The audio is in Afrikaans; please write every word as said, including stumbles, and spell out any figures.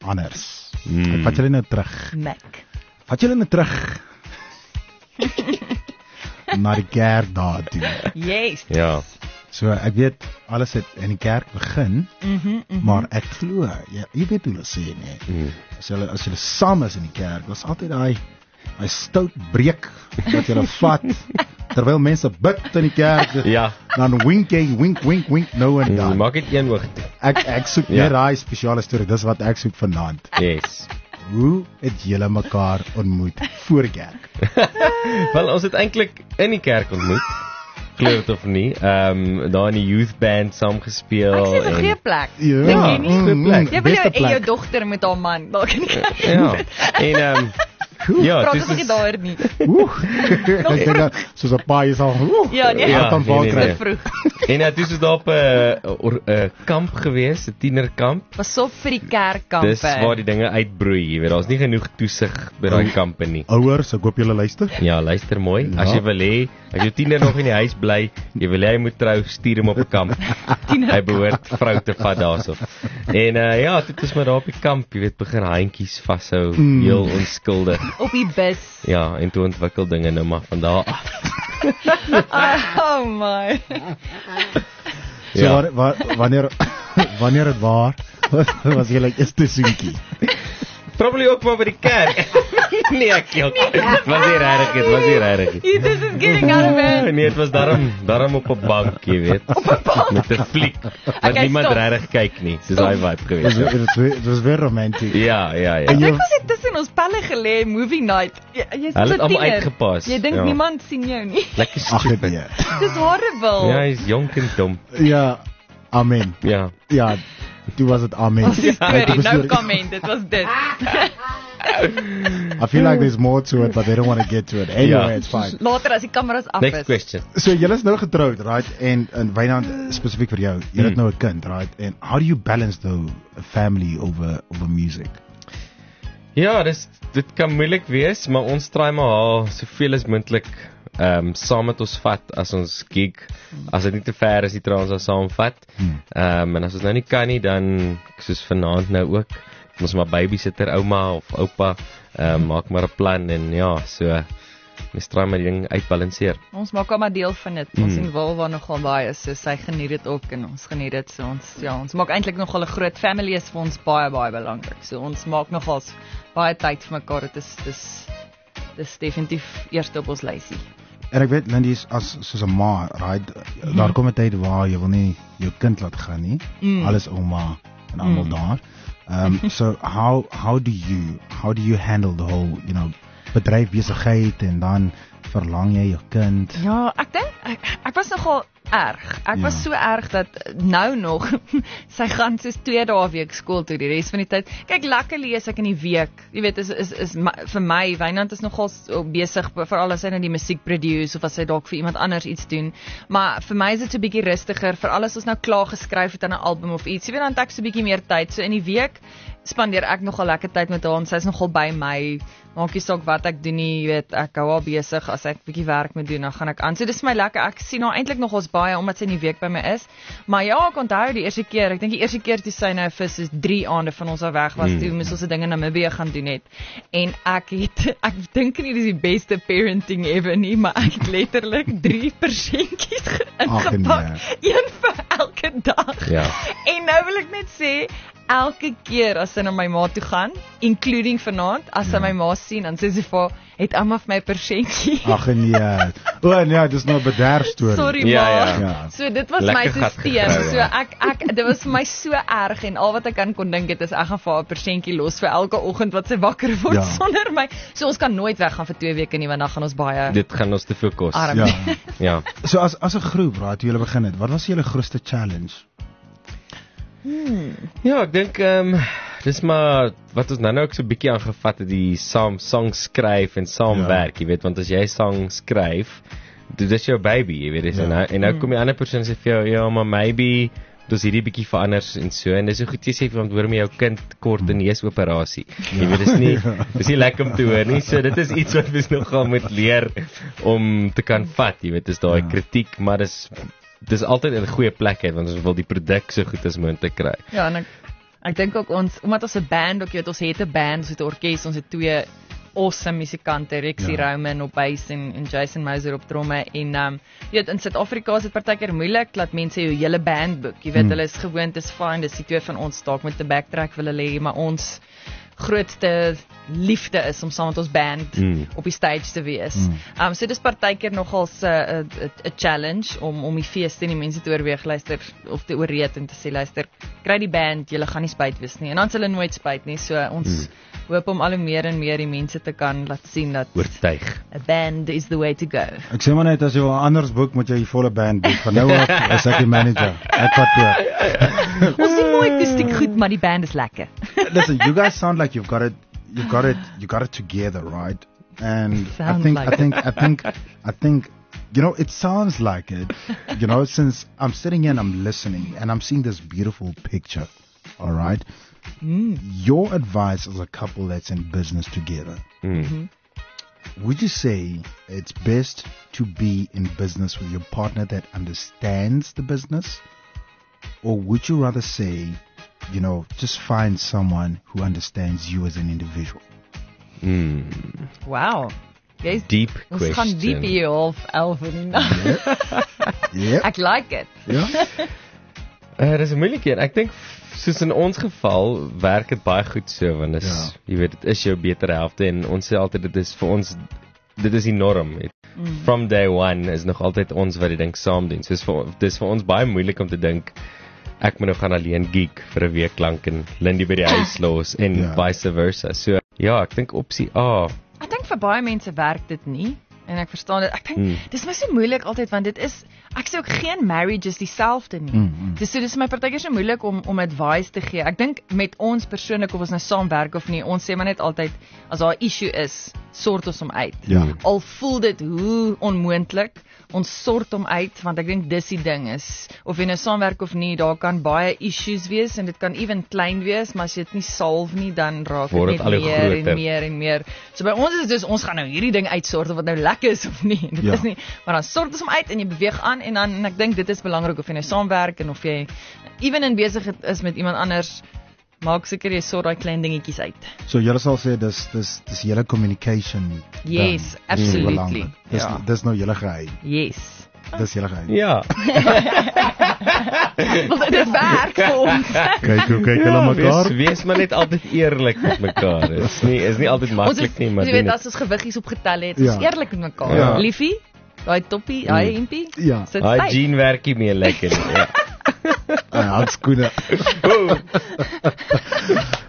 anders. Mm. Ek vat julle nou terug. Mac. Vat julle nou terug. Na die kerk daar toe. Yes. Ja. So ek weet alles het in die kerk begin, Mhm, mhm. maar ek glo, jy, jy weet hoe hulle sê nee. Mm. As julle as julle saam is in die kerk, daar's altyd daai daai stout breek wat julle vat terwyl mense bid in die kerk. Ja. Dan wink jy, wink wink wink nou en Mm, dan. maak dit een oog toe. Ek ek soek Ja. net daai spesiale storie. Dis wat ek soek vanaand. Yes. Hoe het julle mekaar ontmoet voor die kerk? Wel, ons het eintlik in die kerk ontmoet. Glo dit of nie. Ehm um, daar in die youth band saam gespeel. Ek sê 'n goeie plek. Ja, Dink jy nie? mm, mm, Jy wil beste jou en jou plek. dogter met haar man dalk in die kerk. Ja. En ehm um, ja, Praat dis ons nie is daar nie. Oeh. Ek dink dat soos 'n paai is al. Oeh. Ja, nee. Ja, Hart aan nee, val nee, kry. nee. Vroeg. en uh, toe is daar op 'n uh, uh, kamp gewees, 'n tienerkamp. Pas op vir die kerkkampe. Dis waar die dinge uitbroei, jy weet, daar's nie genoeg toesig by daai kampe nie. Ouers, ek hoop julle luister. Ja, luister mooi. Ja. As jy wil hê, as jou tiener nog in die huis bly, jy wil hê hy moet trou, stuur hom op 'n kamp. Hy behoort vrou te vat daarso. En uh, ja, dit is maar daar op die kamp, jy weet, begin handjies vashou, Mm. heel onskuldig. Op die bus. Ja, en toe ontwikkel dinge nou maar van daar af. Oh my. So Ja. waar, waar, wanneer wanneer dit waar was, was julle eerste soentjie. Probably ook maar by die kerk. nee, ek jok. Dit was nie regtig, dit was nie regtig. This is getting out of hand. Nee, dit was daarom daarom op 'n bank, jy weet. Met 'n fliek. Want Okay, niemand stop. regtig kyk nie. Dis daai vibe Dit gewees. was dit was- dit was weer romanties. Ja, ja, ja. En jy Ek was net tussen ons pelle gelê, movie night. Jy, jy's Hulle so het almal tiener. uitgepas, Jy dink ja. niemand sien jou nie. Lekker Ag stupid. nee. Dis horrible. Ja, hy's jonk en dom. Ja. Amen. Ja. Ja. Toe was dit amen. Ons is Like, sorry, die no storie- comment. Dit was dit. I feel like there's more to it, but they don't want to get to it. Anyway, Ja. it's fine. Later as die kameras af Next is. question. So julle is nou getroud, right? En en Wynand spesifiek vir jou. Jy het Hmm. nou 'n kind, right? And how do you balance though a family over over music? Ja, dis dit kan moeilik wees, maar ons try maar haar soveel as moontlik ehm um, saam met ons vat as ons gig. As dit nie te ver is, die trouens ons saam vat. Hmm. Ehm um, en as ons nou nie kan nie, dan soos vanaand nou ook, ons maar babysitter ouma of oupa, ehm um, maak maar 'n plan en ja, so mens try maar die ding uitbalanseer. Ons maak al maar deel van dit. Ons Mm. en Wil waar nogal baie, so sy geniet dit ook en ons geniet dit. So ons ja, ons maak eintlik nogal 'n groot family is vir ons baie baie belangrik. So ons maak nogal baie tyd vir mekaar. Dit is dis dis definitief eerste op ons lysie. En ek weet Lindy is as soos 'n ma, right? Daar kom 'n tyd waar jy wil nie jou kind laat gaan nie. Mm. Alles ouma en almal Mm. daar. Um so how how do you how do you handle the whole, you know, bedryf besigheid en dan verlang jy jou kind? Ja, ek dink ek, ek was nogal erg. Ek Ja. was so erg dat nou nog sy gaan soos twee dae 'n week skool toe die res van die tyd. Kyk, lekker lees ek in die week. Jy weet is is is ma, vir my Wynand is nogal so besig veral as hy nou die musiek produce of as hy dalk vir iemand anders iets doen. Maar vir my is dit so 'n bietjie rustiger veral as ons nou klaar geskryf het aan 'n album of iets. Jy weet dan het ek so 'n bietjie meer tyd. So in die week spandeer ek nogal lekker tyd met haar en sy is nogal by my. Maak nie saak wat ek doen nie, jy weet, ek hou haar besig. As ek 'n bietjie werk moet doen, dan gaan ek aan. So dis vir my lekker. Ek sien haar eintlik nog ons baie omdat sy in die week by my is. Maar ja, ek onthou die eerste keer, ek dink die eerste keer toe sy nou vir soos drie aande van ons af weg was, Mm. toe moes ons se dinge in Namibië gaan doen het. En ek het ek dink nie dis die beste parenting ever nie, maar ek het letterlik drie persentjies ingepak. nee. Een vir elke dag. Ja. En nou wil ek net sê, elke keer as sy na my ma toe gaan, including vanaand, as sy Ja. my ma sien, dan sê sy vir haar, het Amma vir my 'n persentjie. Ag nee. O nee, dis nou 'n bederf storie. Sorry Ja, ma. ja. Ja. So dit was Lekker my gat stelsel. gekry, So ja. ek ek dit was vir my so erg en al wat ek aan kon dink het is ek gaan vir haar 'n persentjie los vir elke oggend wat sy wakker word Ja. sonder my. So ons kan nooit weggaan vir twee weke nie want dan gaan ons baie Dit gaan ons te veel kos. arm. Ja. Ja. So as as 'n groep, right, toe julle begin het, wat was julle grootste challenge? Ja, ek dink ehm um, dis maar wat ons nou nou ook so 'n bietjie aangevat het, die saam song skryf en saamwerk, jy weet, want as jy sang skryf, dit is jou baby, jy weet, dis Ja. en nou, en nou kom die ander persoon sê vir jou, ja, maar maybe dis hierdie bietjie veranders en so en dis so goed jy sê vir hom hoor met jou kind kort 'n neusoperasie. Jy weet dis nie dis nie lekker om te hoor nie. So dit is iets wat mens nogal moet leer om te kan vat, jy weet, dis daai Ja. kritiek, maar dis dis altyd in 'n goeie plek uit want ons wil die produk so goed as moontlik kry. Ja, en ek Ek dink ook ons, omdat ons 'n band ook het, ons het 'n band, ons het 'n orkes, ons het twee awesome musikante, Rexy Ja. Roman op bass en, en Jason Moser op tromme en um, jy weet in Suid-Afrika is dit partykeer moeilik dat mense jou hele band boek. Jy weet Hmm. hulle is gewoond, dis fine, dis die twee van ons dalk met 'n backtrack wil hulle hê, maar ons grootste liefde is om saam met ons band Mm. op die stage te wees. Mm. Um so dis partykeer nogal 'n 'n challenge om om die feeste en die mense te oorweeg luister of te oorreed en te sê luister, kry die band, julle gaan nie spyt wees nie. En dan s hulle nooit spyt nie. So ons Mm. hoop om al hoe meer en meer die mense te kan laat sien dat Oortuig. a band is the way to go. Ek sê maar net as jy wil anders boek, moet jy die volle band boek. Van nou af is ek die manager. Ek vat toe. Ons sien mooi akoestiek goed, maar die band is lekker. Listen, you guys sound like you've got it, you've got it, you got it together, right? And I Sounds think, like I think, I think, I think, you know, it sounds like it. You know, since I'm sitting here and I'm listening and I'm seeing this beautiful picture, all right? Mm. Your advice as a couple that's in business together, Mm. would you say it's best to be in business with your partner that understands the business? Or would you rather say, you know, just find someone who understands you as an individual? Mm. Wow. Jy's Deep ons question. gaan diep hier half elf in die nag. Yeah. Ek like it. Yeah. Uh, dis 'n moeilike een. Ek dink soos in ons geval werk dit baie goed so want dis Ja. jy weet dit is jou beter helfte en ons sê altyd dit is vir ons dit is die norm. It, Mm. From day one is nog altyd ons wat die ding saam doen. So dis vir dis vir ons baie moeilik om te dink ek moet nou gaan alleen geek vir 'n week lank en Lindy by die huis los en Ja. vice versa. So ja, ek dink opsie A. Ek dink vir baie mense werk dit nie en ek verstaan dit. Ek dink Mm. dis my so moeilik altyd want dit is ek sê ook geen marriage is dieselfde nie. Mm, mm. Dis so dis vir my partykeer so moeilik om om advice te gee. Ek dink met ons persoonlik of ons nou saamwerk of nie, ons sê maar net altyd as daar 'n issue is, sort ons hom uit. Ja. Al voel dit hoe onmoontlik, ons sort hom uit want ek dink dis die ding is of jy nou saamwerk of nie, daar kan baie issues wees en dit kan ewen klein wees, maar as jy dit nie solve nie, dan raak Word dit dit net al hoe meer en groter. meer en meer. So by ons is dit dus ons gaan nou hierdie ding uitsort of wat nou lekker is of nie. Dit Ja. is nie, maar dan sort ons hom uit en jy beweeg aan en dan en ek dink dit is belangrik of jy nou saamwerk en of jy ewen in besigheid is met iemand anders, maak seker jy sort daai klein dingetjies uit. So julle sal sê dis dis dis hele communication. Yes, ding. absolutely. Dis belangrik. Dis Ja. dis nou julle geheim. Yes. Dis julle geheim. Ja. Want dit werk vir ons. Kyk hoe kyk hulle Ja, mekaar. wees, wees maar net altyd eerlik met mekaar. Dit is nie is nie altyd Ons maklik is, nie, maar jy doen weet dit. as ons gewiggies opgetel het, ons Ja. is eerlik met mekaar. Ja. Liefie, daai toppie, daai hempie. Ja. Sit Daai tyd. jean werk nie meer lekker nie. Ja. Ah, handskoene. Ooh.